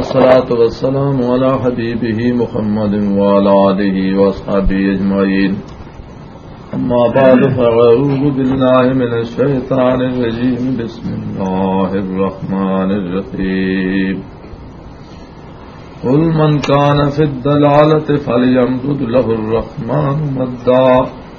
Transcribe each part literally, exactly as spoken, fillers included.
والصلاة والسلام على حبيبه محمد وعلى آله وأصحابه أجمعين. أما بعد فأعوذ بالله من الشيطان الرجيم. بسم الله الرحمن الرحيم. قل من كان في الضلالة فليمدد له الرحمن مدا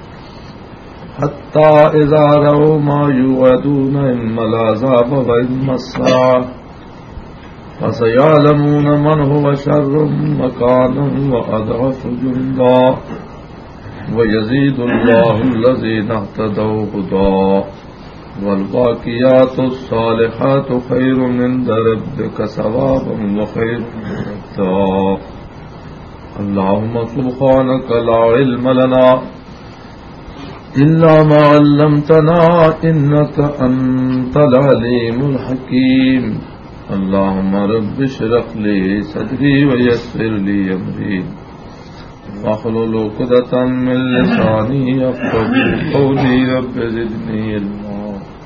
حتى إذا رأوا ما يوعدون إما العذاب وإما الساعة فسيعلمون من هو شر مكانا وأضعف جندا ويزيد الله الذين اهتدوا هدى والباقيات الصالحات خير عند ربك ثوابا وخير مردا. اللهم سبحانك لا علم لنا إلا ما علمتنا إنك أنت العليم الحكيم. اللهم رب اشرح لي صدري ويسر لي أمري واحلل عقدة من لساني يفقهوا قولي. رب زدني علما.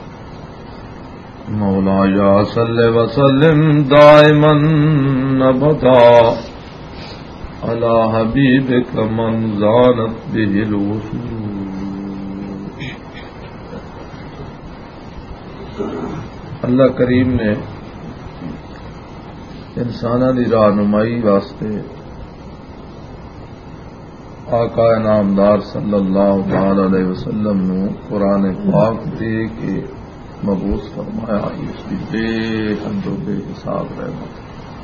مولاي صل وسلم دائما أبدا على حبيبك من زانت به الوصول. اللہ کریم نے انساناں دی رہنمائی واسطے آقا نامدار صلی اللہ علیہ وسلم نو قرآن پاک دے کے مبعوث فرمایا. اس کی بے حد و بے حساب رحمت.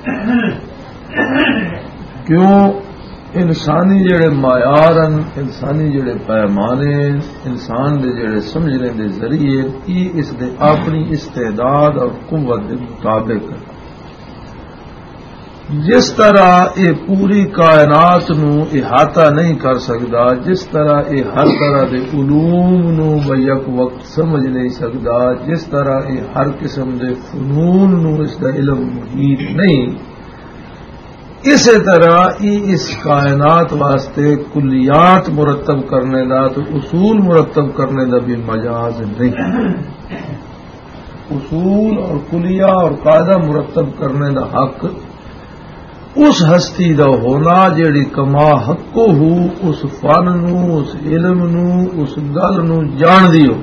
کیوں انسانی جڑے معیار انسانی جڑے پیمانے انسان دے جڑے سمجھنے دے ذریعے کی اس دے اپنی استعداد اور قوت دے مطابق جس طرح یہ پوری کائنات نو احاطہ نہیں کر سکتا، جس طرح یہ ہر طرح دے علوم نو بیک وقت سمجھ نہیں سکتا، جس طرح یہ ہر قسم دے فنون نو اس دا علم محیط نہیں، اسی طرح یہ اس کائنات واسطے کلیات مرتب کرنے دا تو اصول مرتب کرنے دا بھی مجاز نہیں. اصول اور کلیہ اور قاعدہ مرتب کرنے دا حق اس ہستی دا ہونا جیڑی کما حقو ہو اس فن نو اس علم نو اس گل نو جان دی ہو.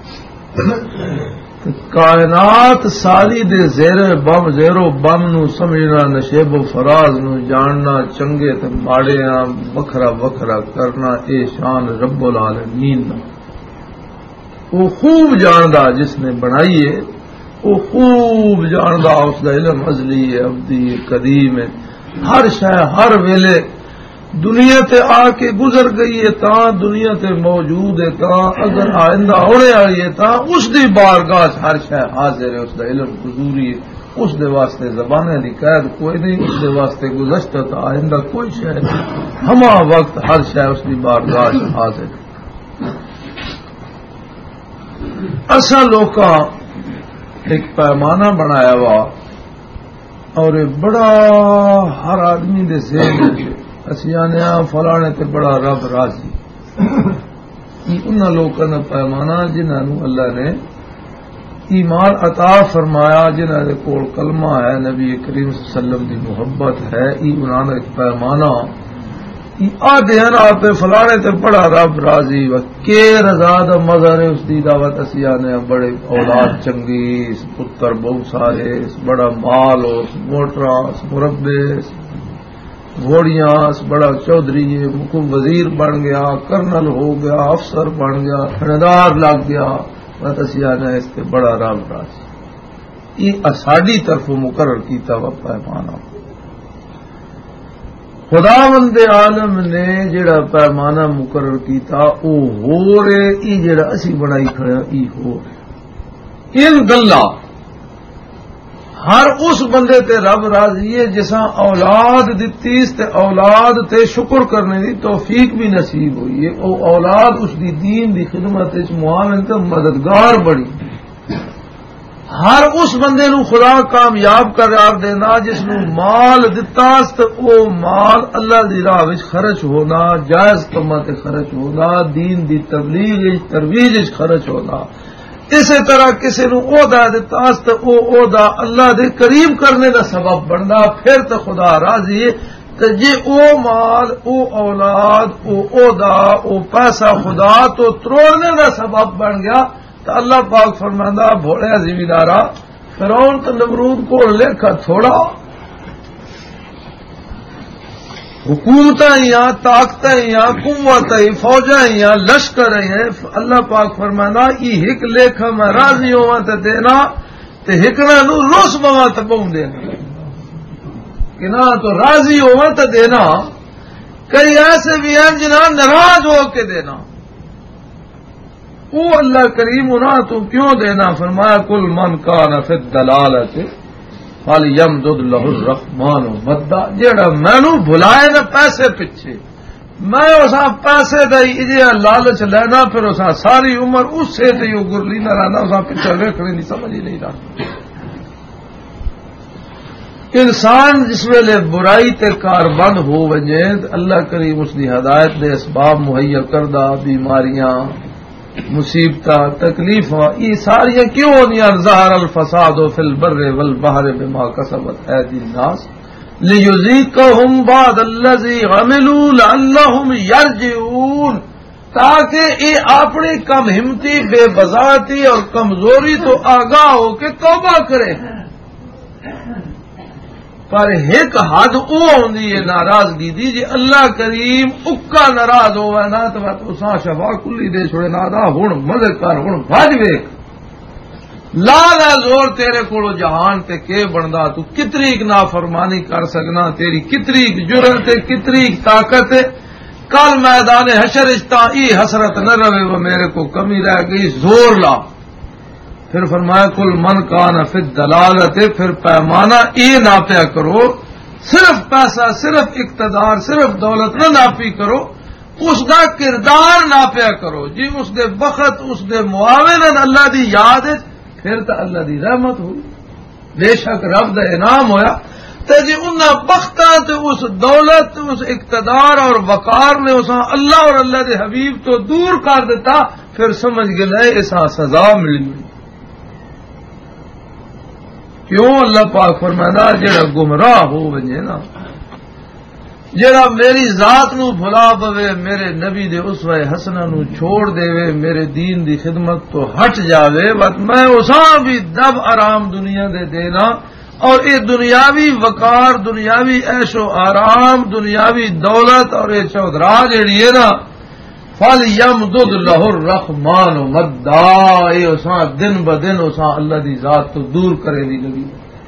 کائنات ساری دے زیر بم زیرو بم نو سمجھنا، نشیب و فراز نو جاننا، چنگے تے ماڑے وکھرا وکھرا کرنا، اے شان رب العالمین دا. وہ خوب جاندا جس نے بنائی ہے، وہ خوب جاندا اس دا علم ازلی ہے، ابدی ہے، قدیم ہے. ہر شے ہر ویلے دنیا تے آ کے گزر گئی ہے تاں دنیا تے موجود ہے تاں اگر آئندہ ہونے والی ہے تاں اس دی بارگاہ ہر شے حاضر ہے. اس دا علم حضوری ہے. اس دے واسطے زبانیں دی قید کوئی نہیں، اس دے واسطے گزشتہ تا آئندہ کوئی شے نہیں. ہما وقت ہر شے اس دی بارگاہ حاضر ہے. اساں لوکاں ایک پیمانہ بنایا وا اور بڑا ہر آدمی دے ذہن اسی آنے فلانے تے بڑا رب راضی. انہاں لوکاں دا پیمانہ جنہاں نو اللہ نے ایمان عطا فرمایا، جنہاں دے کول کلمہ ہے، نبی کریم صلی اللہ علیہ وسلم دی محبت ہے، ای انہاں دا پیمانہ آدھے ہیں آپ فلانے تے بڑا رب راضی و کہ رضا دا مظہر ہے. اس دی دعوت اسی آنے بڑے اولاد چنگی، پتر بہت سارے، بڑا مال ہو، موٹرا مربے گھوڑیاں، بڑا چودھری وزیر بن گیا، کرنل ہو گیا، افسر بن گیا، تھاندار لگ گیا، بس اسی آنے اس تے بڑا رب راضی. یہ ساڈی طرف مقرر کیتا وا پیمانہ. خداوند عالم نے جڑا پیمانہ مقرر کیتا او ہو رہے، ای جڑا اسی بنائی کھڑا ای ہو رہے. ان گلا ہر اس بندے تے رب راضی ہے جساں اولاد دتی تے اولاد تے شکر کرنے دی توفیق بھی نصیب ہوئی ہے. او اولاد اس دی دین دی خدمت وچ معاون تے مددگار بڑی. ہر اس بندے نو خدا کامیاب قرار دینا جس نو مال دتا تے او مال اللہ دی راہ وچ خرچ ہونا، جائز کماں تے خرچ ہونا، دین دی تبلیغ وچ ترویج وچ خرچ ہونا. اسی طرح کسی نو عہدہ دتا تو او عہدہ اللہ دے قریب کرنے دا سبب بننا، پھر تو خدا راضی ہے۔ تو جی او مال، او اولاد، او عہدہ، او پیسہ خدا تو تروڑنے دا سبب بن گیا تو اللہ پاک فرماندا بھوڑیا زمیندارا فرعون تو نمرود کو لکھا تھوڑا، حکومتیں یا طاقتیں یا قوتیں فوجیں یا لشکر ہیں، اللہ پاک فرمانا یہ ہک لیکھا میں راضی ہوا تو دینا تے ہکنا نو روس بوا تو بہن دینا کہ نہ تو راضی ہوا تو دینا، کئی ایسے بھی ہیں جنہاں ناراض ہو کے دینا، وہ اللہ کریم ہونا تو کیوں دینا؟ فرمایا کل من کان فی الدلالۃ فلیمدد لہ الرحمن مدا، جیڑا مینو بھلائے نہ پیسے پیچھے، میں اسا پیسے دئی اجے لالچ لینا، پھر اسا ساری عمر اس سے تے یو گرلی نہ رہنا، اسا پیچھے ویکھنے نہیں سمجھ ہی نہیں رہا۔ انسان جس ویلے برائی تے کار بند ہو وجے اللہ کریم اس دی ہدایت دے اسباب مہیا کردہ، بیماریاں، مصیبتاں، تکلیفاں، یہ ساری کیوں ہونیاں؟ ظہر الفساد فی البر والبحر بما کسبت ایدی الناس لیذیقہم بعض الذی عملوا لعلہم یرجعون، تاکہ یہ اپنی کم ہمتی، بے بذاتی اور کمزوری تو آگاہ ہو کے توبہ کرے۔ پر ایک حد او ہوندی ہے ناراضگی دی، جی اللہ کریم اکا ناراض ہوئے نا تو بات اساں شفا کلی دے چھوڑے نا دا ہن مدد کر، ہن بھج ویکھ لا لا زور تیرے کولو جہان تے کے بندا، تو کتری نافرمانی کر سکنا، تیری کتری جرأت ہے، کتری طاقت ہے، کل میدان حشر اجتا ای حسرت نہ رہے وہ میرے کو کمی رہ گئی، زور لا۔ پھر فرمایا کل من کان فی الدلالۃ، پھر پیمانہ اے ناپیا کرو، صرف پیسہ، صرف اقتدار، صرف دولت نہ ناپی کرو، اس دا کردار ناپیا کرو، جی اس دے بخت، اس دے معاون اللہ دی یاد ہے، پھر تو اللہ دی رحمت ہوئی، بے شک رب دا انعام ہویا۔ تو جی انہاں بختاں تے اس دولت، اس اقتدار اور وقار نے اساں اللہ اور اللہ دے حبیب تو دور کر دیتا، پھر سمجھ گئے اساں سزا ملی ہوئی۔ کیوں؟ اللہ پاک فرمانا جڑا گمراہ ہو وجے نا، جڑا میری ذات نو بھلا پوے، میرے نبی دے اسوہ حسنہ نو چھوڑ دے وے، میرے دین دی خدمت تو ہٹ جاوے، بس میں اساں بھی دب آرام دنیا دے دینا، اور یہ دنیاوی وقار، دنیاوی عیش و آرام، دنیاوی دولت اور یہ چودرا جیڑی ہے نا، فَلْيَمْدُدْ لَهُ الرَّحْمَنُ مَدًّا، یہ اساں دن بدن اساں اللہ دی ذات تو دور کرے دی لگی،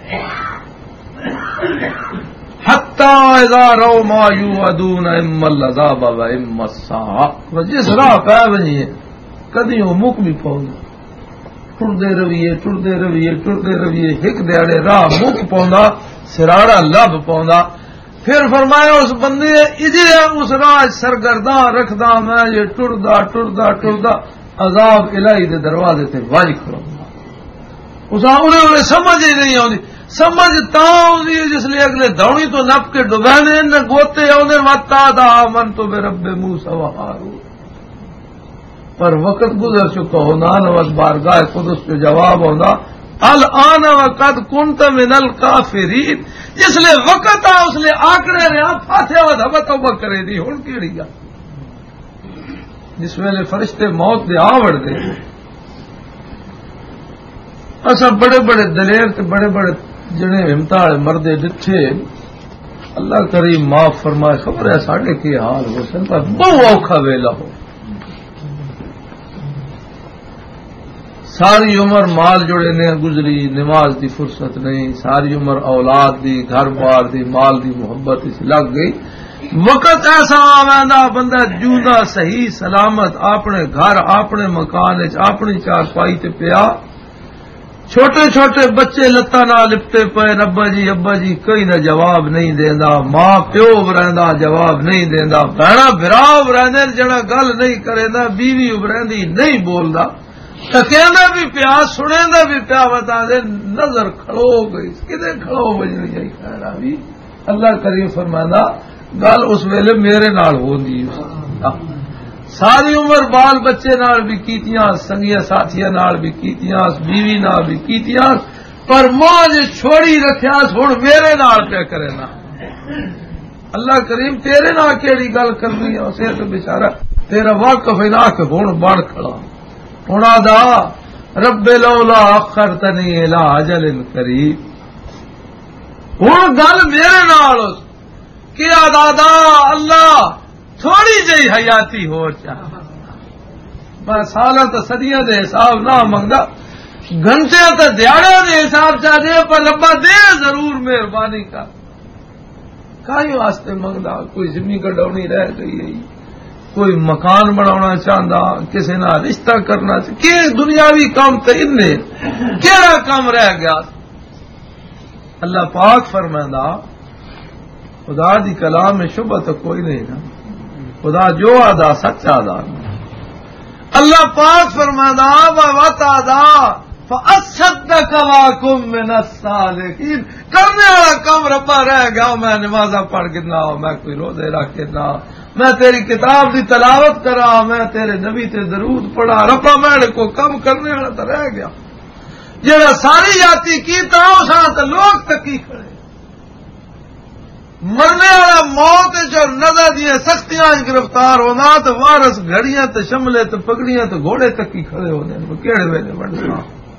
حَتَّى إِذَا رَوْا مَا يُوعَدُونَ إِمَّا الْعَذَابَ وَإِمَّا السَّاعَةَ، جس راہ پہ بنیے کدی وہ مک بھی پاؤں ٹردے رویے ٹردے رویے ٹردے رویے ایک دیاڑے راہ مک پاؤں، سراڑا لب پاؤں، پھر فرمایا اس بندے اجے اس راہ سرگرداں رکھدا، میں یہ ٹردا ٹردا ٹردا عذاب الہی دے دروازے تے وج کھڑوں، اساں انہیں انہیں سمجھ ہی نہیں آتی، سمجھ تاں آتی جس لیے اگلے دوڑی تو نپ کے ڈبینے نہ گوتے آدھے وتا دا من تو بے رب موسیٰ و ہارون، پر وقت گزر چکا ہونا، نوز بارگاہ قدس پہ جواب ہونا الان وقد کنت من الکافرین، جس لئے وقت آ اس لئے آکڑے رہا فاتحہ و دھبت توبہ کرے دی، ہون کیڑی گا جس ویلے فرشتے موت دے آوڑ دے، ایسا بڑے بڑے دلیر تے بڑے بڑے جنے ہمتاڑ مردے ڈٹھے، اللہ کریم معاف فرمائے، خبر ہے ساڑھے کی حال ہو سن پر بہو اوکھا ویلا ہو، ساری عمر مال جڑے نے گزری، نماز دی فرصت نہیں، ساری عمر اولاد دی، گھر بار دی، مال دی محبت اس لگ گئی، وقت ایسا آویندا بندہ جوندا صحیح سلامت اپنے گھر، اپنے مکان اپنی چارپائی تے پیا، چھوٹے چھوٹے بچے لتاں نال لپٹے پے، ابا جی ابا جی کوئی نہ جواب نہیں دیندا، ماں پیو بریندا جواب نہیں دیندا، بھیڑا بھرا برندے جڑا گل نہیں کریندا، بیوی برندی نہیں بولدا، تکیندا بھی پیا، سنیندا بھی پیا، بتا دے نظر کھڑو گئی کدے کھڑو بجنی جائی خیر آوی، اللہ کریم فرماندا گل اس ویلے میرے نال ہوندی، ساری عمر بال بچے نال بھی کیتیاں، سنگیا ساتھیاں نال بھی کیتیاں، بیوی نال بھی کیتیاں، پر موج چھوڑی رکھیا ہن میرے نال پہ کرے نا۔ اللہ کریم تیرے نال کیڑی گل کرنی ہے؟ اسے تو بیچارہ تیرا واقف ہے نا کہ ہن بڑھ کھڑا ہن آدا رب لولا اخرتنی الی اجل قریب، ہن گل میرے نال کیا دادا اللہ تھوڑی جی حیاتی ہو چاہ، میں سالاں تو صدیاں دے حساب نہ منگا، گھنٹے تو دیہڑے دے حساب چاہ دے، پر ربا دے ضرور مہربانی کر۔ کائی واسطے منگدا؟ کوئی زمین کڈونی رہ گئی ہے، کوئی مکان بنانا چاہتا، کسی نہ رشتہ کرنا چاہتا، کہ دنیاوی کام تو ان کیڑا کام رہ گیا؟ اللہ پاک فرمائندا خدا دی کلام میں شبہ تو کوئی نہیں نا، خدا جو آدا سچا آدا۔ اللہ پاک فرمائندا وَوَتَعْدَا فَأَصَّدَّقَ وَأَكُن مِّنَ الصَّالِحِينَ، کرنے والا کام ربا رہ گیا، میں نمازاں پڑھ کے نہ، میں کوئی روزے رکھ کے نہ، میں تیری کتاب دی تلاوت کرا، میں تیرے نبی تے درود پڑھا، ربا میں کو کم کرنے والا تو رہ گیا، جڑا ساری یاتی کیتا اس تو لوگ تکی کھڑے، مرنے والا موت جو نظر دیا سختیاں گرفتار ہونا تو وارس گھڑیاں تو شملے تو پگڑیاں تو گھوڑے تکی کھڑے ہونے، کیڑے ویلے بننا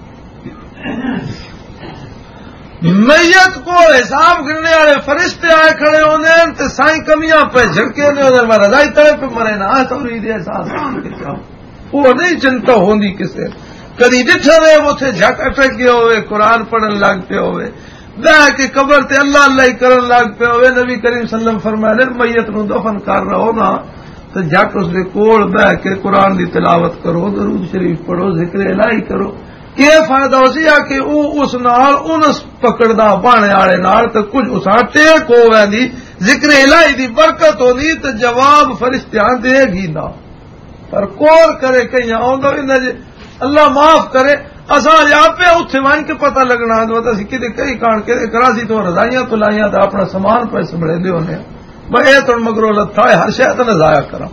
میت کو حساب گرنے والے فرشتے آئے کھڑے ہونے تو سائیں کمیاں پہ جھڑکے نے میں رضائی تڑے پہ مرے نہ توری دے احساس وہ نہیں چنتا ہوندی کسے، کدی ڈٹھا رہے وہ تھے جھک اٹک گئے ہوئے، قرآن پڑھن لگ پہ ہوئے، بہ کے قبر تے اللہ اللہ ہی کرن لگ پہ ہوئے۔ نبی کریم صلی اللہ علیہ وسلم فرمائے میت نو دفن کر رہا ہو نا تو جھٹ اس دے کول بہ کے قرآن دی تلاوت کرو، درود شریف پڑھو، ذکر الہی کرو، کہ فائدہ اسی آ کہ او اس نال انس پکڑدا بانے والے نال تے کچھ اساں ٹیک ہو ویندی، ذکر الہی دی برکت ہونی تے جواب فرشتیاں دے گی نا، پر کول کرے کہیں آوندا انہاں جے اللہ معاف کرے اساں آپ پہ اتنے ون کے پتہ لگنا اسی کدے کئی کان کے کراسی تو رضائیاں تو لائیاں تو اپنا سامان پیسے بڑے دے ہونے میں یہ تو مگرو لتھا ہے ہر شاید نہ ضائع کرا،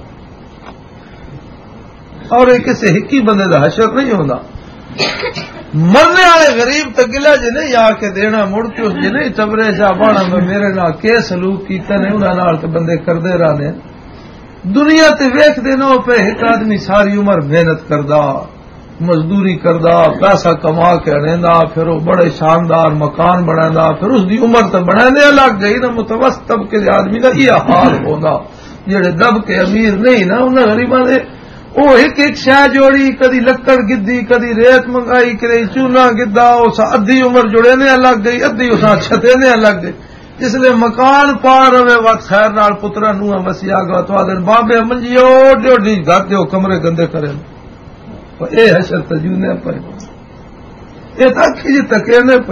اور یہ کسی ہکی بندے کا حشر نہیں ہوتا، مرنے والے غریب تو گلا جی نہیں آ کے دینا مڑ کے اس جی نہیں چبرے جا بانا میں میرے نال کے سلوک کیتا نہیں انہوں تو بندے کرتے رہے، دنیا تے ویخ دینا پہ ایک آدمی ساری عمر محنت کردا مزدوری کردا پیسہ کما کے آندا، پھر وہ بڑے شاندار مکان بنانا، پھر اس دی عمر تو بنانے لگ گئی نا، متوسط طبقے کے آدمی کا یہ حال ہونا، جڑے دب کے امیر نہیں نا انہیں غریباں دے وہ ایک ایک شہ جوڑی، کدی لکڑ گدی، کدی ریت منگائی، کدی چونا گدا، اس ادھی عمر جڑنے لگ گئی، ادھی اس چھتےنے لگ گئی، جس لیے مکان پا رہے وقت خیر نال پترا نوہ مسیح گا تو آدھے بابے منجیو ڈیوڈی گھر دیو کمرے گندے کرے، اے حشر تجونے پہ اے تاکی جی تکینے پہ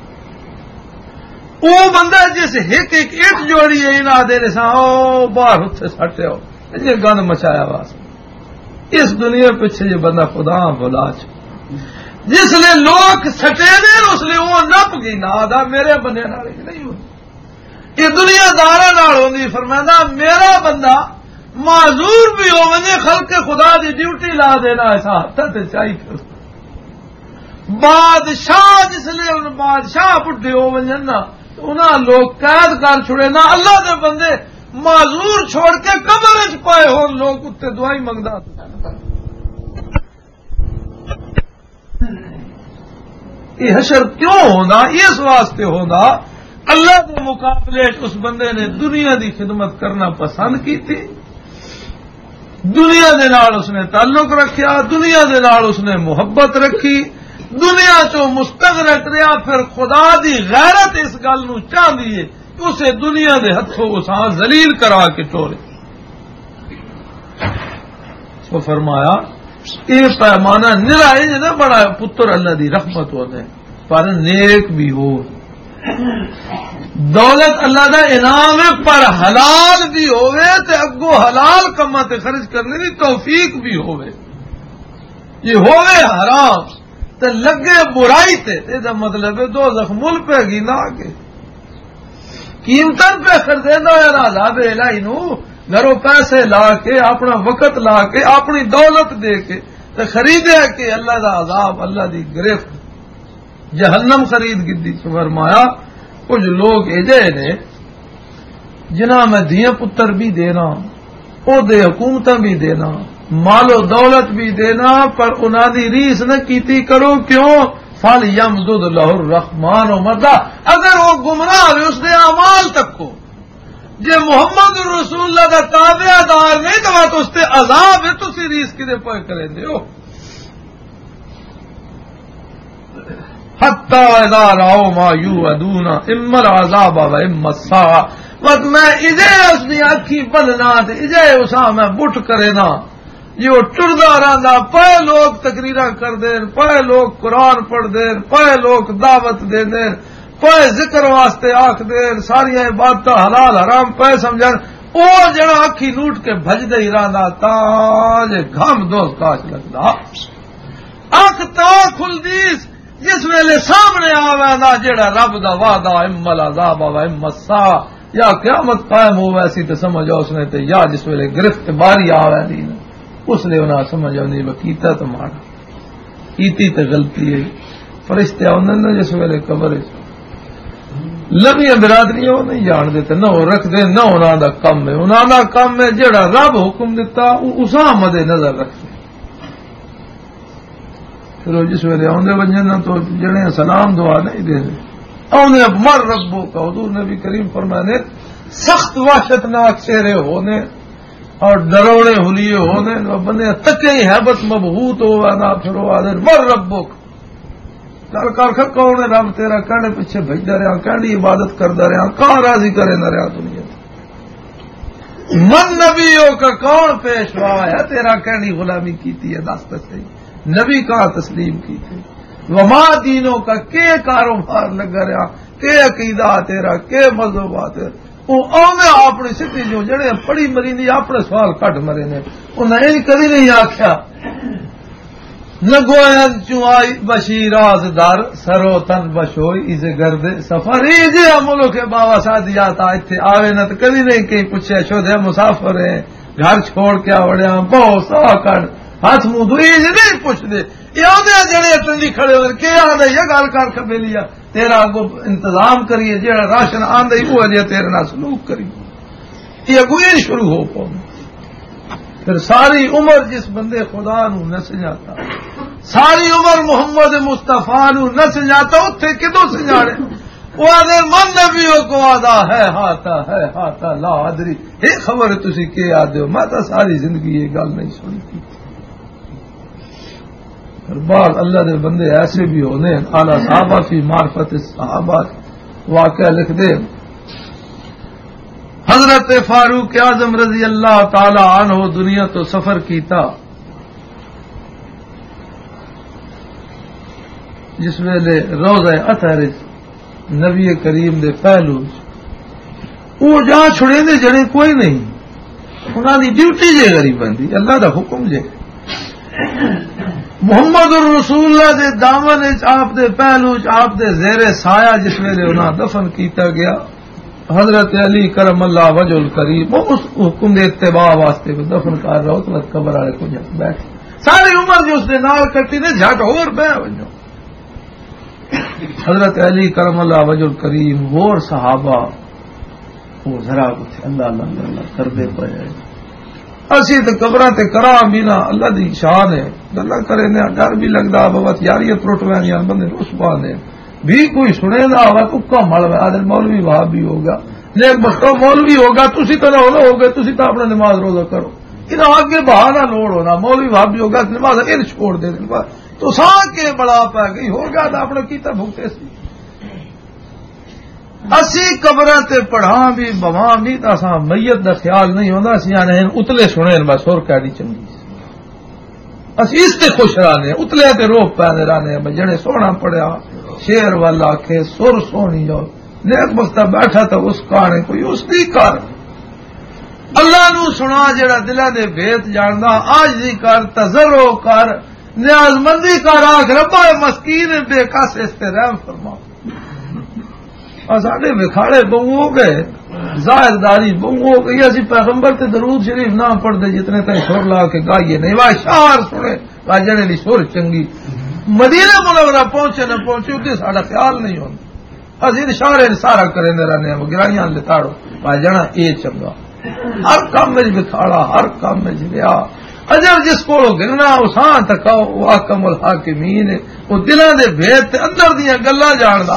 وہ بندہ جس ایک ایک اٹ جوڑی ہے انہاں دے سا او باہر اتھے سٹے ہو یہ گند مچایا واسطے اس دنیا پیچھے یہ بندہ خدا بلا چ جس لیے لوگ سٹے دے اس لیے وہ نپ گئی نہ آدھا میرے بندے نال نہیں ہوتی، یہ دنیا دارا نال ہوندی، فرمایا میرا بندہ معذور بھی ہو وجے خلق خدا دی ڈیوٹی لا دینا ایسا حد چاہیے پھر بادشاہ جس لیے ان بادشاہ بڈھے ہو وجن نا انہاں لوگ قید کر چھڑے نا، اللہ دے بندے معذور چھوڑ کے قبر وچ پائے ہون لوگ اتنے دعائی منگدا، یہ حشر کیوں ہونا؟ اس واسطے ہونا اللہ کے مقابلے اس بندے نے دنیا دی خدمت کرنا پسند کی تھی، دنیا دے نال اس نے تعلق رکھیا، دنیا دے نال اس نے محبت رکھی، دنیا چو مستغرق رہا، پھر خدا دی غیرت اس گل نو چاہندی ہے کہ اسے دنیا دے ہتھوں اساں ذلیل کرا کے ٹورے، تو فرمایا یہ پیمانہ نرا انج نہ بڑا پتر اللہ دی رحمت ہونے پر نیک بھی ہو، دولت اللہ دا انعام ہے پر حلال بھی ہوئے تے اگو حلال کما تے خرچ کرنے دی توفیق بھی ہوئے، یہ ہوئے حرام تے لگے برائی تے دا مطلب ہے دو زخمل پہ گی نہ آگے قیمتن پہ خرچے نہ عذاب الہی نو گھروں پیسے لا کے اپنا وقت لا کے اپنی دولت دے کے تے خریدے کہ اللہ دا عذاب اللہ دی گرفت جہنم خرید گدی فرمایا کچھ لوگ ایجے نے جنہاں میں دیاں پتر بھی دینا او دے حکومتاں بھی دینا مال و دولت بھی دینا پر انہاں دی ریس نہ کیتی کرو کیوں فل یمدد لہ الرحمن و مدا اگر وہ گمراہ ہے اس دے اعمال تک کو جے محمد رسول اللہ دا تابع دار نہیں تو تو اس تے عذاب ہے تسی ریس کدے پے کریں دے ہو حتی اذا راؤ ما یوعدون اما العذاب و اما الساعہ وقت میں اجے اس دی اکھی بننا تے اجے اسا میں بٹ کرے نا جو ٹردا رہندا پے لوگ تقریراں کر دین پے لوگ قرآن پڑھ دین پے لوگ دعوت دے دین پے ذکر واسطے آکھ دین ساری عبادتاں حلال حرام پے سمجھن او جڑا اکھی نوٹ کے بھجدے ہی رہندا تاج گھم دوست کاش لگدا اکھ تا کھلدیس جس ویلے سامنے آوے نا جڑا رب دا وعدہ اما العذاب و اما الساعہ یا قیامت قائم ہو ویسی تو سمجھو اس نے تے یا جس ویلے گرفت باری آوے دی اس لیے انہیں سمجھو نہیں وہ کیتا تو مانا کیتی تو غلطی ہے فرشتے آنے نا جس ویلے قبر لمبی برادری وہ نہیں جان دیتے نہ وہ رکھ دے نہ انہوں دا کم ہے انہوں دا کم ہے جڑا رب حکم دیتا اسا مد نظر رکھتے پھر وہ جس ویلے آدھے بنجے نا تو جڑے سلام دعا نہیں دے آدھے مر ربو کا حضور نبی کریم فرمانے سخت وحشتناک چہرے ہونے اور ڈروڑے ہولیے ہونے بندے تکے ہی حیبت مبہوت ہوا نہ پھر وہ آدھے مر ربو کر کر کون رب تیرا کہنے پیچھے بھیجتا رہا کہنی عبادت کرتا رہا کہاں راضی کرے نہ رہا دنیا من نبیوں کا کون پیشوا ہے تیرا کہنی غلامی کیتی ہے دست سے نبی کا تسلیم کی تھی وما دینوں کا کے کاروبار لگا رہا کے عقیدہ تیرا کے مذہبات وہ آنے اپنی سیٹی جو جڑے پڑی مری نہیں اپنے سوال کٹ مرے نے انہیں کدی نہیں آخیا نگوین چوائی بشیراز در سرو تن بشوئی اسے گرد سفر ایجے عملوں کے بابا ساتھ جاتا اتنے آوے نہ تو کبھی نہیں کہیں پوچھے شو دے مسافر ہیں گھر چھوڑ کے آوڑیا بہت سا کر ہاتھ منہ دو ایجے نہیں پوچھ دے یہ آدھے جڑے ٹنڈی کھڑے ہوئے کہ آدھے یہ گال کر کبھی لیا تیرا کو انتظام کریے جڑا راشن آندے وہ جی تیرے نہ سلوک کریے یہ گوئی شروع ہو پاؤں پھر ساری عمر جس بندے خدا نو نہ سجاتا ساری عمر محمد مصطفیٰ نو نہ سجاتا اتنے کدو سجاڑے وہ آدھے من نبیوں کو آدھا ہے ہاتا ہے ہاتا لا ادری یہ خبر تسی کے آدھے ہو میں تو ساری زندگی یہ گل نہیں سنی تھی بعض اللہ دے بندے ایسے بھی ہونے اعلی صحابہ فی معرفت صحابہ واقعہ لکھ دے حضرت فاروق اعظم رضی اللہ تعالی عنہ دنیا تو سفر کیتا جس ویلے روضہ اطہر نبی کریم دے پہلو وہ جہاں چھڑے دے جڑے کوئی نہیں انہاں دی ڈیوٹی جے غریب بندی اللہ دا حکم جے محمد الرسول اللہ دے دامن آپ دے پہلو آپ دے زیر سایہ جس ویلے انہاں دفن کیتا گیا حضرت علی کرم اللہ وجہ الکریم اس حکم دے اتباع واسطے کو دفن کر رہا تو قبر والے کو جا بیٹھ ساری عمر جو اس نے نال کٹی نے جھٹ اور بہ وجو حضرت علی کرم اللہ وجہ الکریم اور صحابہ وہ ذرا کچھ اللہ اللہ اللہ کردے پے اسی تو قبراں تے کرا بھی نہ اللہ دی شان ہے گلا کرے نے ڈر بھی لگدا بہت یاریت ٹوٹ ویاں بندے رسوا نے بھی کوئی سنے نہ ہوا تو کا مل آدر مولوی وہاں بھی ہوگا نیک بختو مولوی ہوگا تسی تو نہ ہو گئے تسی تو اپنا نماز روزہ کرو انہیں آگے بہانا لوڑ ہونا مولوی وہاں بھی ہوگا نماز ان چھوڑ دے تو سان کے بڑا پا گئی ہوگا تو اپنا کیتا بھگتے سی اسی قبراں تے پڑھاں بھی بواں بھی تو اساں میت دا خیال نہیں ہوندا اسی آنے اتلے سنے بس اور کہڑی چنگی اسی اس تے خوش رہنے اتلے تے روح پے رہنے جڑے سونا پڑھیا شیر والا کے سر سونی جو نیک بختہ بیٹھا تو اس کانے کوئی اس دی کر اللہ نو سنا جڑا دلہ دے بھیت جاندا عاجزی کر تضرع کر نیاز مندی کر آکھ ربا مسکین بے کس اس تے رحم فرما اور ساڈے بکھاڑے بہو ہو گئے ظاہر داری بنگو گئی اسی پیغمبر تے درود شریف نہ پڑھ دے جتنے تک سر لا کے گائیے نہیں وا شعر سنے واجنے دی سر چنگی مدینہ منورہ پہنچے نہ پہنچے تے ساڈا خیال نہیں ہوندا اسی اشارے سارا کریں رہنے ہیں گرائیاں لتاڑو واجنا اے چنگا ہر کام وچ بکھاڑا ہر کام وچ ریا اجر جس کو گرنا اساں تک واکم الحاکمین وہ دلاں دے بھید تے اندر دیاں گلاں جاندا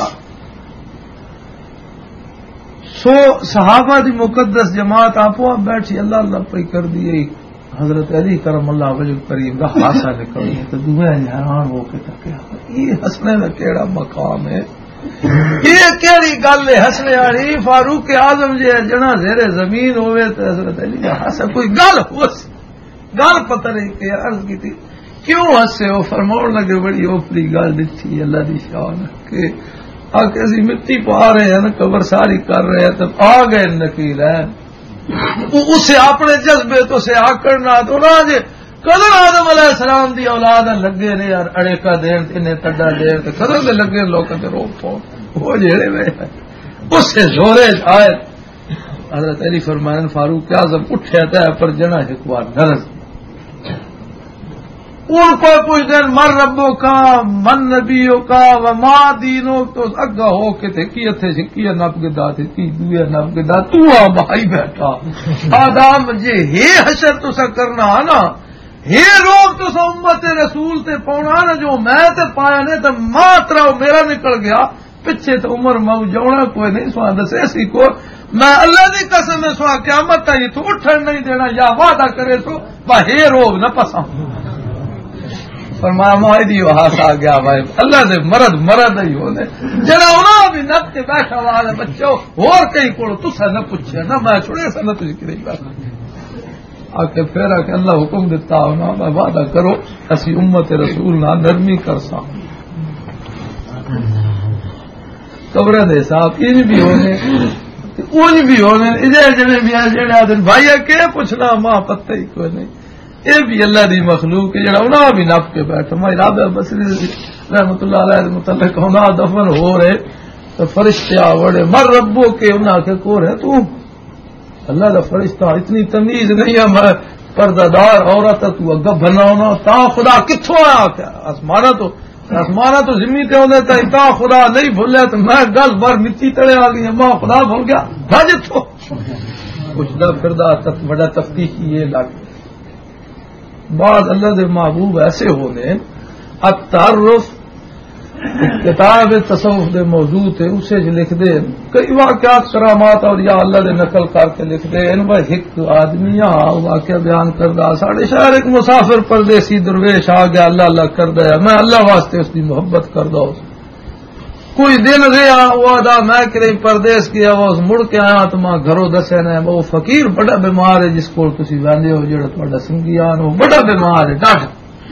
سو صحابہ دی مقدس جماعت آپ بیٹھی اللہ اللہ پہ کر دیے حضرت علی کرم اللہ وجہ کریم کا حادثہ نکل گیا تو دنیا حیران ہو کے تکیا یہ ہسنے کا کیڑا مقام ہے یہ کیڑی گل ہے ہسنے والی فاروق اعظم جی جنا زیر زمین ہوئے تو حضرت علی کا ہاسا کوئی گل ہو گل پتہ نہیں کہ عرض کی تھی کیوں ہسے ہو فرماؤ لگے بڑی اوپری گل دھی اللہ دی شان کہ آگے اسی مٹی پا رہے ہیں نا قبر ساری کر رہے ہیں تو آ گئے نکیل ہے اسے اپنے جذبے تو سے آکڑنا تو نہ جے قدر آدم علیہ السلام دی اولاد لگے نے یار اڑے کا دین انہیں تڈا دین تے قدر دے لگے لوکاں تے روک پاؤ وہ جڑے وے اس سے زورے شاید حضرت علی فرمائن فاروق اعظم اٹھیا تے پر جنا ایک بار نرس ان کو پوچھ دین مر ربوں کا من نبیوں کا و ماں دینوں تو اگا ہو کے تھے کی اتھے سے کی نب کے دا تھے کی دوئے نب کے دا تو آ بھائی بیٹھا آدم جے ہے حشر تو سا کرنا نا ہے روگ تو سا امت رسول تے پونا نا جو میں تے پایا نے تو ماں تراؤ میرا نکل گیا پیچھے تو عمر مو جونا کوئی نہیں سوا دسے سی کو میں اللہ دی قسم میں سوا قیامت تھی تو اٹھن نہیں دینا یا وعدہ کرے تو با ہے روگ نہ پسند فرمایا ماہدی وہاں آ گیا بھائی اللہ سے مرد مرد ہی ہونے جنا ہونا بھی نب کے بیٹھا والا بچوں اور کہیں کوڑو تسا نہ پوچھے نہ میں چھوڑے سا نہ تجھ کی نہیں بیٹھا آ کے پھر آ کے اللہ حکم دیتا ہونا میں وعدہ کرو اسی امت رسول نہ نرمی کر سا قبر دے صاحب ان بھی ہونے ان بھی ہونے اجے جنے بھی جڑے آدن بھائی کہ پوچھنا ماں پتہ ہی کوئی نہیں یہ بھی اللہ دی مخلوق ہے جڑا انہاں بھی نپ کے بیٹھا میں رابعہ بصری رحمت اللہ علیہ متعلق انہاں دفن ہو رہے تو فرشتے آوڑے مر ربو کے انہاں کے کو رہے تو اللہ دا فرشتہ اتنی تمیز نہیں ہے میں پردہ دار عورت تو اگا بنا ہونا تا خدا کتھوں آیا کیا آسمانہ تو آسمانہ تو زمین تے ہونے تا تا خدا نہیں بھولے تو میں گل بار مٹی تڑے آ گئی ماں خدا بھول گیا بھج تو پوچھدا پھردا تک بڑا تفتیش یہ لگ بعض اللہ دے محبوب ایسے ہونے التعرف کتاب تصوف دے موضوع تھے اسے جو لکھ دے کئی واقعات کرامات اور یا اللہ دے نقل کر کے لکھ دے ان بھائی ایک آدمی واقعہ بیان کردہ ساڑھے شہر ایک مسافر پردیسی درویش آ گیا اللہ اللہ کردہ میں اللہ واسطے اس کی محبت کردہ اس کوئی دن رہا ہوا دا میں کرے پردیس کیا وہ مڑ کے آیا تو ماں گھروں دسے نے وہ فقیر بڑا بیمار ہے جس کو تسی ویندے ہو جڑا تہاڈا سنگیان ہو بڑا بیمار ہے ڈاٹا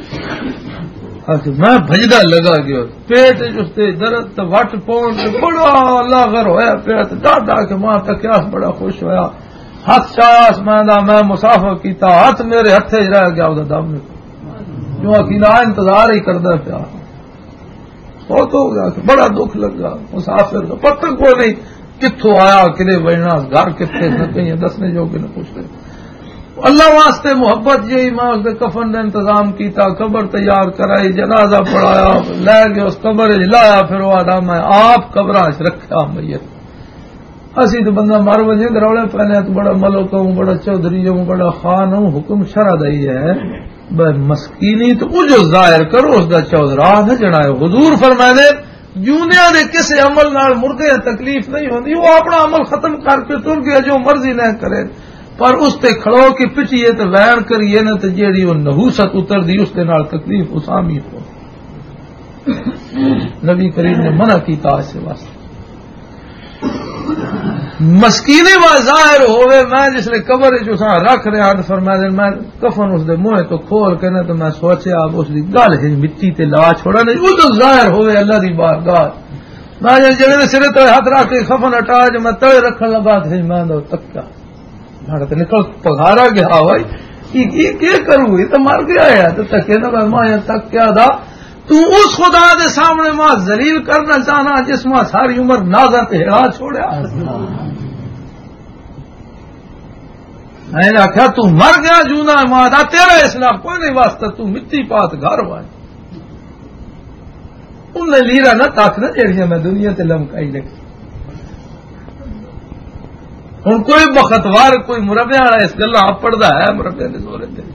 میں بھجدا لگا گیا پیٹ جستے درد تو وٹ پون بڑا اللہ غر ہویا پیٹ ڈاڈا کہ ماں تکیاس بڑا خوش ہویا ہاتھ چاس میں دا میں مسافر کیتا ہاتھ میرے ہتھے رہ گیا وہ دم جو اکیلا انتظار ہی کردا پیا بہت ہو گیا بڑا دکھ لگا مسافر کا پتہ کو نہیں کتوں آیا کدے بجنا گھر کتنے نہ کہیں دسنے جو کہ نہ پوچھ رہے اللہ واسطے محبت یہی میں اس نے کفن نے انتظام کیتا قبر تیار کرائی جنازہ پڑھایا لے گیا اس قبر لایا پھر وہ آدھا میں آپ قبر رکھا میت اسی تو بندہ مر وجے روڑے پہنے تو بڑا ملک ہوں بڑا چودھری ہوں بڑا خان ہوں حکم شرع دئی ہے مسکینی تو وہ جو ظاہر کرو اس کا چودھرا نہ جڑائے حضور فرمائے جونیا نے کسی عمل نال مردے تکلیف نہیں ہوتی وہ اپنا عمل ختم کر کے تر گیا جو مرضی نہ کرے پر اس تے کھڑو کے پچھیے تو وین کریے نہ تو جیڑی وہ نحوست اتر دی اس کے نال تکلیف اسامی ہو نبی کریم نے منع کیتا اس واسطے مسکینے و ظاہر ہوئے میں جس نے قبر جو سا رکھ رہے ہیں فرمایا میں کفن اس دے منہ تو کھول کے نہ تو میں سوچیا اب اس دی گل ہے مٹی تے لا چھوڑا نہیں وہ تو ظاہر ہوئے اللہ دی بارگاہ میں جڑے سرے تو ہاتھ رکھ کے کفن ہٹا جو میں تڑے رکھن لگا تھے میں تو تکیا میں تے نکل پگھارا گیا بھائی یہ کیا کروں یہ تو مر گیا ہے تو تکے نہ میں تکیا دا تو اس خدا دے سامنے ماں ذلیل کرنا چاہنا جس ماں ساری عمر نازا تے ہڑا چھوڑیا. میں نے آخیا تو مر گیا جونا مادا تیرا اسلام کوئی نہیں واسطہ تو مٹی پات گھر وائے انہیں لیرا نہ تاک نہ جڑیاں میں دنیا تے لمکائی لگی ہوں کوئی بختوار کوئی مربے والا اس گلا اپڑتا ہے مربے کے زور تے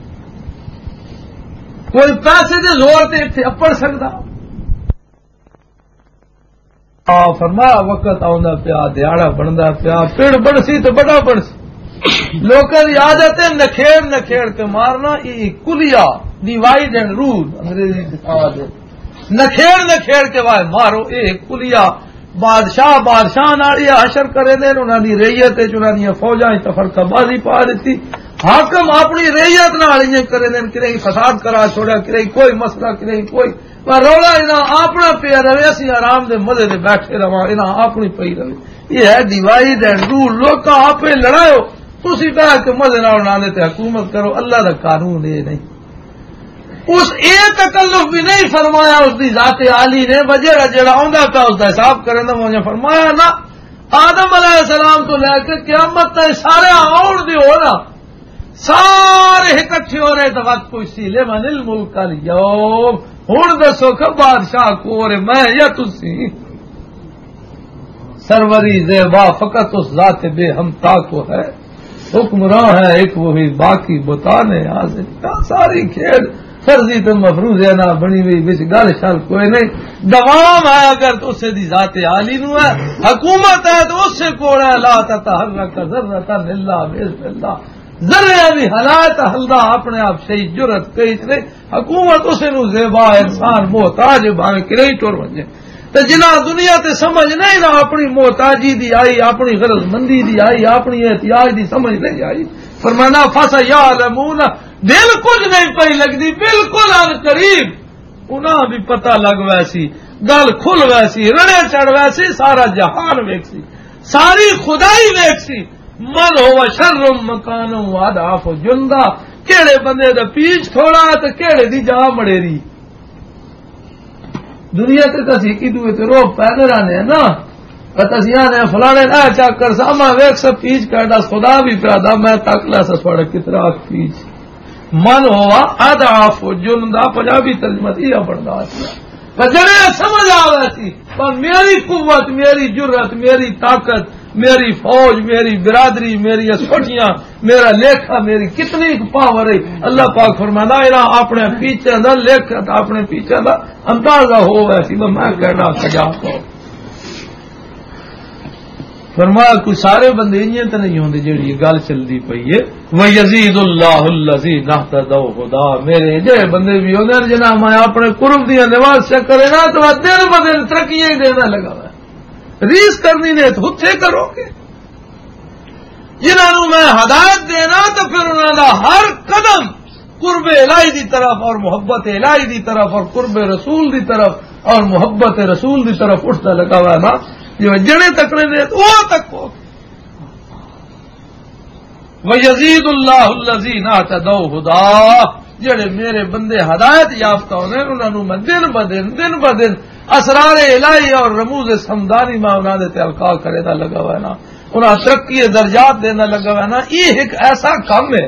کوئی پیسے کے زور تے اتنے اپڑ سکتا فرمایا وقت آندا پیا دیہڑا بنتا پیا پیڑ بنسی تو بڑا بنسی لوگوں کی عادت ہے نکھیڑ نکھیڑ کے مارنا یہ کلیا ڈیوائڈ اینڈ رول انگریزی نکھیڑ نکھیڑ کے بعد مارو یہ کلیا بادشاہ بادشاہ نالی حشر کرے دے انہوں نے ریت انہوں نے فوجاں تفرقہ بازی پا دیتی حاکم اپنی ریت نال کرے دین کرے فساد کرا چھوڑا کرے کوئی مسئلہ کرے کوئی رولا انہاں اپنا پیا رہے اسی آرام دے مزے دے بیٹھے رہا انہاں اپنی پئی رہے یہ ہے ڈیوائڈ اینڈ رول لوگ آپ لڑاؤ تھی کہا کہ مزے نال نہ تے حکومت کرو اللہ کا قانون یہ نہیں اس ایک تکلف بھی نہیں فرمایا اس دی ذات عالی نے وجہ جڑا آندا تھا اس کا حساب کرنے دا مجھے فرمایا نا آدم علیہ السلام تو لے کے قیامت تک سارے آؤن دی ہونا سارے اکٹھے ہو رہے تو وقت کوئی سی لے من الملک اليوم ہوں دسو کہ بادشاہ کو رے میں یا تسی سروری زیبا فقط اس ذات بے ہمتا کو ہے حکمراں ہے ایک وہی باقی بتانے حاضر ساری کھیل فرضی تو مفروض ہے نہ بنی ہوئی بچ گل شل کوئی نہیں دوام ہے اگر تو اسے دی ذات عالی نو ہے حکومت ہے تو اس سے کوڑ ہے لا تتحرک ذرۃ الا باذن اللہ ذرے بھی حالات حلدا اپنے آپ صحیح جرت کئی نہیں حکومت اسے نو زیبا انسان محتاج بھاوے کرے ٹور ونجے تو جنہ دنیا تے سمجھ نہیں نہ اپنی محتاجی دی آئی اپنی غرض مندی دی آئی اپنی احتیاج دی سمجھ نہیں آئی فرمانا فسا یعلمون دل کچھ نہیں پئی لگتی بالکل ان قریب انہاں بھی پتہ لگ ویسی گل کھل ویسی رڑے چڑھ ویسی سارا جہان ویکسی ساری خدائی ویکسی من ہو شر مکان واضعف جندا کہڑے بندے دا پیچ تھوڑا تو کہڑے دی جا مڑیری دنیا تے تسی کی دوے تے رو پیدل آنے نا تسیاں نے فلانے نہ چاک کر ساما ویک سب پیچ کردا خدا بھی پیدا میں تکلا سا سوڑا کترا پیچ من ہوا اضعف جندا پنجابی ترجمہ یہ پڑھدا ہے جڑے سمجھ آوے سی پر میری قوت میری جرت میری طاقت میری فوج میری برادری میری اسوٹیاں میرا لیکھا میری کتنی پاور ہے اللہ پاک فرمانا ہے اپنے پیچھے دا لیکھ اپنے پیچھے دا اندازہ ہو ویسی میں کہنا سجا کو فرمایا کوئی سارے بندے انہیں تو نہیں ہوندے جڑی گل چلتی پئی ہے وَيَزِيدُ اللَّهُ الَّذِينَ اهْتَدَوْا هُدًى میرے جڑے بندے بھی ہوندے جنہاں میں اپنے قرب دی نواز سے کرے نا تو دن بدن ترقیاں دینا لگا ہوا ریس کرنی نے تو ہتھے کرو گے جنہوں میں ہدایت دینا تو پھر انہوں نے ہر قدم قرب الہی دی طرف اور محبت الہی دی طرف اور قرب رسول دی طرف اور محبت رسول دی طرف اٹھتا لگا ہوا ہے نا جو جڑے تکڑے نے تو وہ تک ہو وَيَزِيدُ اللَّهُ الَّذِينَ اهْتَدَوْا هُدًى جڑے میرے بندے ہدایت یافتہ ہونے انہوں میں دن بدن دن بدن اسرار الہی اور رموز سمدانی میں انہوں نے القاء کرے دا لگا ہوا ہے نا انہوں ترقی درجات دینا لگا ہوا ہے نا یہ ایک ایسا کام ہے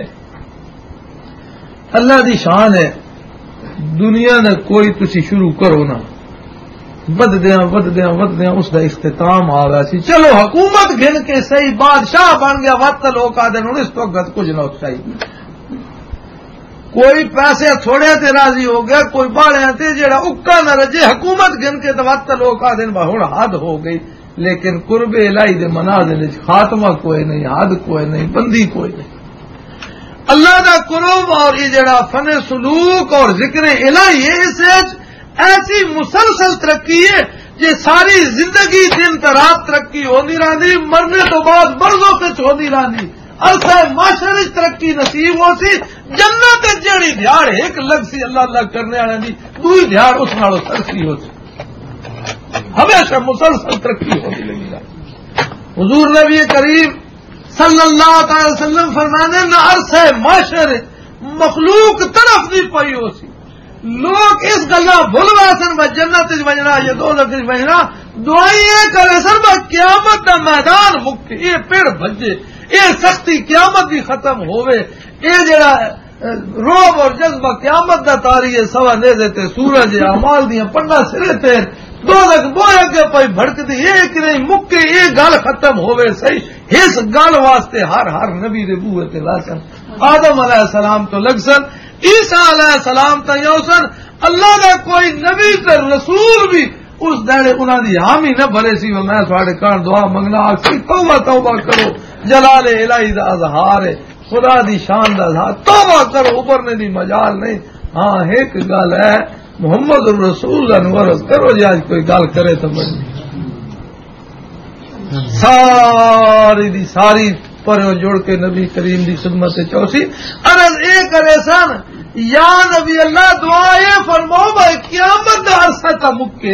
اللہ دی شان ہے دنیا نے کوئی تسی شروع کرو نا ود دیا ود دیا ود دیا اس کا اختتام آ گیا سی چلو حکومت گن کے صحیح بادشاہ بن گیا وقت لوگ آ دن اس وقت کچھ نہ چاہیے کوئی پیسے تھوڑے تے راضی ہو گیا کوئی باڑے تے جڑا اکا نہ رجے حکومت گن کے تو وقت لوگ آ دن ہوں حد ہو گئی لیکن قرب الہی دے منازل خاتمہ کوئی نہیں حد کوئی نہیں بندی کوئی نہیں اللہ دا قرب اور یہ جڑا فن سلوک اور ذکر الہی ہے اس ایسی مسلسل ترقی ہے یہ ساری زندگی دن رات ترقی ہوتی رہی مرنے تو بعد برزوں پہ ہوتی رہی عرصہ معاشرے ترقی نصیب ہو سی جنت جڑی دیہڑ ایک لگ سی اللہ اللہ کرنے والے دی دوئی دیہڑ اس نالوں ترقی ہو سی ہمیشہ مسلسل ترقی ہوتی لگی رہی حضور نبی کریم صلی اللہ تعالی وسلم فرمانے نہ عرصہ معاشرے مخلوق طرف نہیں پئی ہو سی لوگ اس گلا بھول ویسن و جنت وجنا یا دولت وجنا دعائی یہ کرے سر میں قیامت کا میدان مکے یہ پیڑ بجے یہ سختی قیامت بھی ختم ہوئے یہ جڑا روب اور جذبہ قیامت کا تاری ہے سوا دے دیتے سورج امال دیا پنڈا سرے تے دو لکھ بویا کے پائی بھڑکتی یہ کہ نہیں مکے یہ گل ختم ہوئے صحیح اس گل واسطے ہر ہر نبی دے بوئے تے لاسن آدم علیہ السلام تو لگ سن عیسیٰ علیہ السلام تا یوسن اللہ کا کوئی نبی تے رسول بھی اس دہڑے انہوں دی حامی نہ بھرے سی وہ میں تھوڑے کان دعا منگنا آخری توبہ توبہ کرو جلال الہی دا اظہار ہے خدا دی شان دا اظہار توبہ کرو ابھرنے دی مجال نہیں. ہاں ایک گل ہے محمد الرسول انورز کرو جی آج کوئی گل کرے تو بڑی ساری دی ساری پروں جوڑ کے نبی کریم دی خدمت چوسی عرض اے کرے سن یا نبی اللہ دعا یہ فرماؤ بھائی قیامت دا عرصہ تا مکے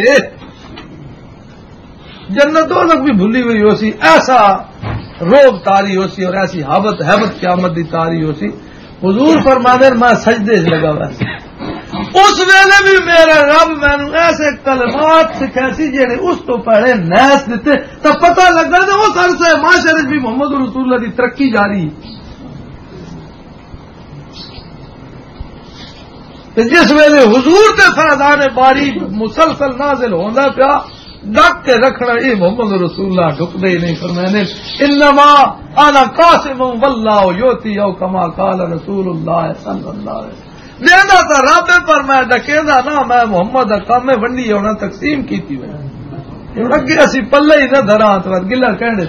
جنت دو لوگ بھی بھولی ہوئی ہو سی ایسا روب تاری ہو سی اور ایسی حابت حیبت قیامت دی تاری ہو سی. حضور فرمانے میں سجدے سے لگا ہوا سی اس ویلے بھی میرا رب مینو ایسے کلمات سکھاسی جہے اس تو پہلے نیس دیتے تو پتہ لگا کہ اس عرصے معاشرے بھی محمد رسول اللہ کی ترقی جاری جس ویلے حضور کے فیضان باری مسلسل نازل ہونا پیا ڈک کے رکھنا یہ محمد رسول اللہ ڈکتے ہی نہیں فرمانے انما انا قاسم واللہ یوتی او کما قال رسول اللہ صلی اللہ علیہ وسلم دینا تھا رب پر میں ڈکینا نہ میں محمد کام میں ونڈی ہونا تقسیم کی تھی اگے اسی پلے ہی نہ دھرا تو گلا کہنے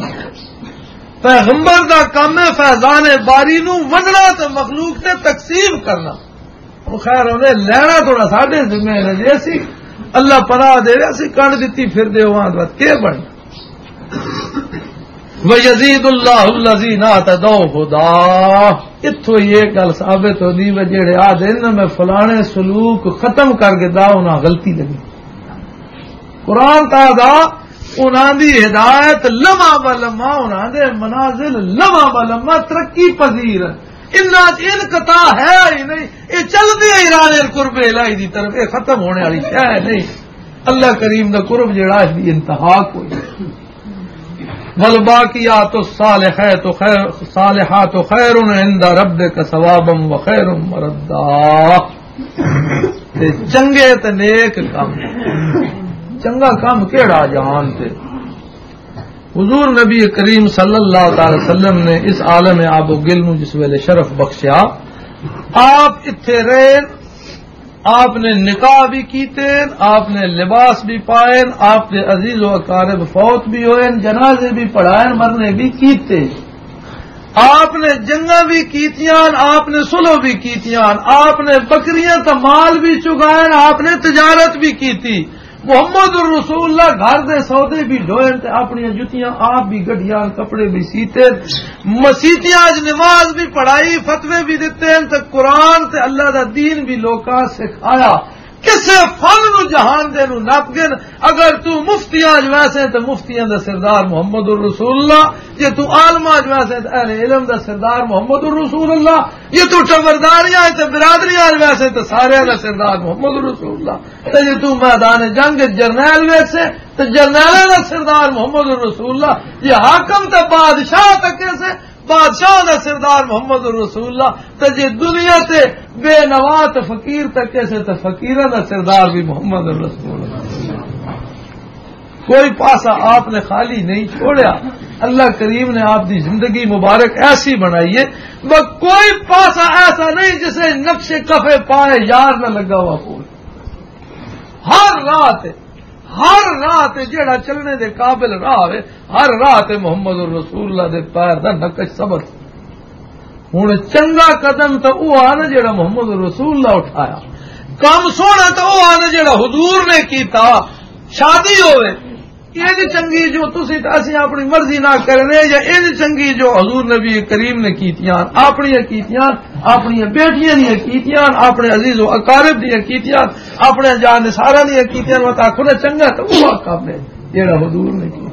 پیغمبر دا کام ہے فیضان باری نو ونڈنا تے مخلوق تے تقسیم کرنا. خیر انہیں لینا تھوڑا ساڈے ذمہ ہے جیسی اللہ پناہ دے اسی کنڈ دیتی پھر دے وہاں بات کے بن وَيَزِيدُ اللَّهُ الَّذِينَ اهْتَدَوْا هُدًى اتھو یہ گل ثابت ہوندی و جڑے آ دن میں فلانے سلوک ختم کر کے دا انہاں غلطی لگی قرآن کا دا انہاں دی ہدایت لمحہ بلمحہ انہاں دے منازل لمحہ بلمحہ ترقی پذیر انقطاع ہے ہی نہیں یہ چلتی ہے ایران قرب الہی دی طرف یہ ختم ہونے والی ہے نہیں. اللہ کریم دا قرب جڑا اس دی انتہا کوئی والباقیات الصالحات خیر صالحات خیر عند ربک ثوابا وخیر مردا. چنگے تے نیک کام چنگا کام کیڑا جہان تے حضور نبی کریم صلی اللہ تعالی وسلم نے اس عالم آب و گل نو جس ویلے شرف بخشیا آپ اتھے رہے آپ نے نکاح بھی کیتے آپ نے لباس بھی پائے آپ نے عزیز و اقارب فوت بھی ہوئے جنازے بھی پڑھائے مرنے بھی کیتے آپ نے جنگاں بھی کیتیاں آپ نے سلو بھی کیتیاں آپ نے بکریاں تو مال بھی چگائے آپ نے تجارت بھی کی تھی. محمد الرسول اللہ گھر دے سودے بھی ڈوئے تے اپنی جتیاں آپ بھی گڈیاں کپڑے بھی سیتے مسیتیاں نماز بھی پڑھائی فتوے بھی دیتے تے قرآن تے اللہ دا دین بھی لوکاں سکھایا. کسے فن نو جہان دے نو نپ گن اگر تو مفتیاں جو ویسے تے مفتیاں دا سردار محمد الرسول اللہ یہ تو عالمہ جو ویسے تے اہل علم دا سردار محمد الرسول اللہ یہ تو ٹبرداریاں تے برادریاں جو ویسے تے سارے دا سردار محمد الرسول اللہ تے یہ تو میدان جنگ جرنیل ویسے تے جرنیل دا سردار محمد الرسول اللہ یہ حاکم تے بادشاہ تک سے بادشاہ دا سردار محمد الرسول اللہ تے جی دنیا تے بے نوا تے فقیر تک کیسے تے فقیرہ دا سردار بھی محمد الرسول اللہ. کوئی پاسا آپ نے خالی نہیں چھوڑیا. اللہ کریم نے آپ دی زندگی مبارک ایسی بنائی ہے وہ کوئی پاسا ایسا نہیں جسے نقش کفے پائے یار نہ لگا ہوا کوئی. ہر رات ہر رات جیڑا چلنے دے قابل راہ ہے ہر رات محمد الرسول اللہ دے پیر دا نقش سبق. ہوں چنگا قدم تو وہ آنا جیڑا محمد الرسول اللہ اٹھایا کام سونا تو وہ آنا جیڑا حضور نے کیتا. شادی ہوئے یہ چنگی جو تسی اسی اپنی مرضی نہ کرنے یا یہ چنگی جو حضور نبی کریم نے کیتیاں اپنی کیتیاں اپنی بیٹیاں نے کیتیاں اپنے عزیز و اقارب نے کیتیاں اپنے جان سارا نے کیتیاں وہ آخو نے چنگا تو وہ کام ہے جہاں حضور نے کی.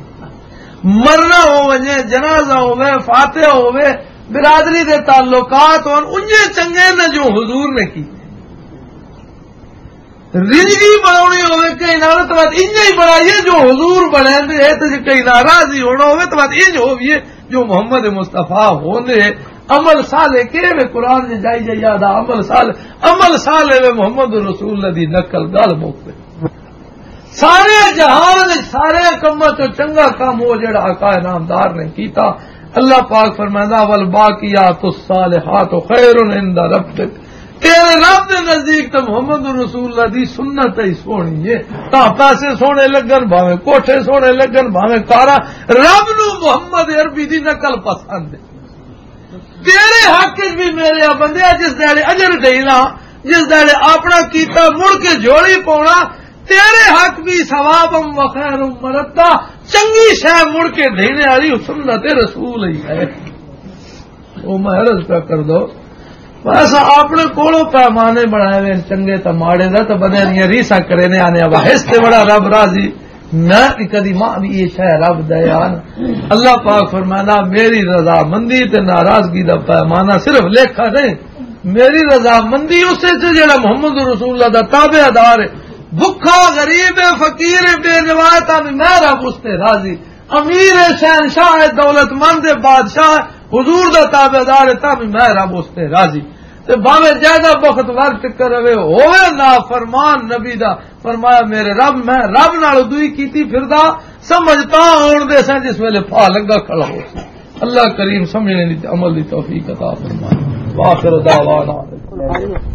مرنا ہوے جنازہ ہوے فاتحہ ہوے برادری دے تعلقات ہون انجے چنگے نے جو حضور نے کی. رجگی بناونی ہوئے کئی نال تو بات انج ہی بنائیے جو حضور بنے ہے تو کئی ناراضی ہونا ہوئے تو بات انج ہوئیے جو محمد مصطفیٰ ہونے عمل صالح کے میں قرآن نے جائی جائی یاد عمل صالح عمل صالح میں محمد رسول اللہ دی نقل گل موقع سارے جہان سارے کماں تو چنگا کام ہو جڑا آقا نامدار نے کیتا اللہ پاک فرمانا والباقیات الصالحات خیر عند ربک تیرے رب کے نزدیک تو محمد رسول اللہ دی سنت ہی سونی ہے تا پیسے سونے لگن بھاوے کوٹھے سونے لگن بھاوے کارا رب نو محمد عربی دی نقل پسند ہے تیرے حق بھی میرے بندے جس دیڑے اجر دینا جس دیڑے اپنا کیتا مڑ کے جوڑی پونا تیرے حق بھی ثوابم وخیر مرتا چنگی شے مڑ کے دینے والی سنت رسول ہی ہے وہ میں عرض پہ کر دو ایسا اپنے کولو پیمانے بنائے ہوئے چنگے تو ماڑے دا تو بندے دیا ریسا کرے نے آنے اب ہستے بڑا رب راضی نہ کدی ماں یہ شہ رب دیان اللہ پاک فرمانا میری رضا مندی تے ناراضگی دا پیمانہ صرف لکھا نہیں میری رضا مندی اسے سے جڑا محمد رسول اللہ دا تابع دار بھکھا غریب فقیر بے روایت میں رب اس تے راضی امیر شہنشاہ دولت مند بادشاہ حضور دا تابع دار تب میں رب اس تے راضی تے باویں زیادہ وقت ورت کروے ہوئے نا فرمان نبی دا فرمایا میرے رب میں رب نال دوئی کیتی پھردا سمجھتا ہون دے سن جس ویلے پھا لگا کھڑا ہو سی اللہ کریم سمجھنے دی عمل دی توفیق عطا فرمائے واخر دعوانا